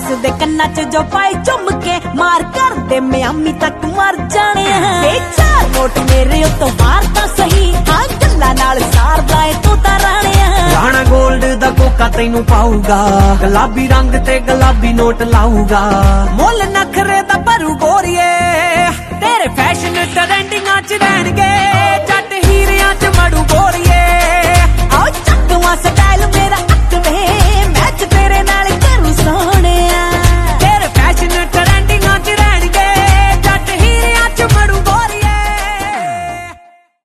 ਦੇ ਕੰਨਾਂ 'ਚ ਜੋ ਪਾਏ ਚੁੰਮ ਕੇ ਮਾਰ ਕਰਦੇ ਮਿਆਮੀ ਤੱਕ ਮਰ ਜਾਣੇ ਤੇ ਚਾਰ ਨੋਟ ਮੇਰੇ ਉੱਤੋਂ ਬਾਹਰ ਤਾਂ ਸਹੀ ਹਾਂ ਗੱਲਾਂ ਨਾਲ ਸਾਰਦਾ ਏ ਤੂੰ ਤਾਂ ਰਾਣਿਆ ਰਾਣਾ ਗੋਲਡ ਦਾ ਕੋਕਾ ਤੈਨੂੰ ਪਾਊਗਾ ਗੁਲਾਬੀ ਰੰਗ ਤੇ ਗੁਲਾਬੀ ਨੋਟ ਲਾਊਗਾ ਮੁੱਲ ਨਖਰੇ ਦਾ ਭਰੂ ਗੋਰੀਏ ਤੇਰੇ ਫੈਸ਼ਨ ਟਰੈਂਡਿੰਗਾਂ 'ਚ ਰਹਿਣਗੇ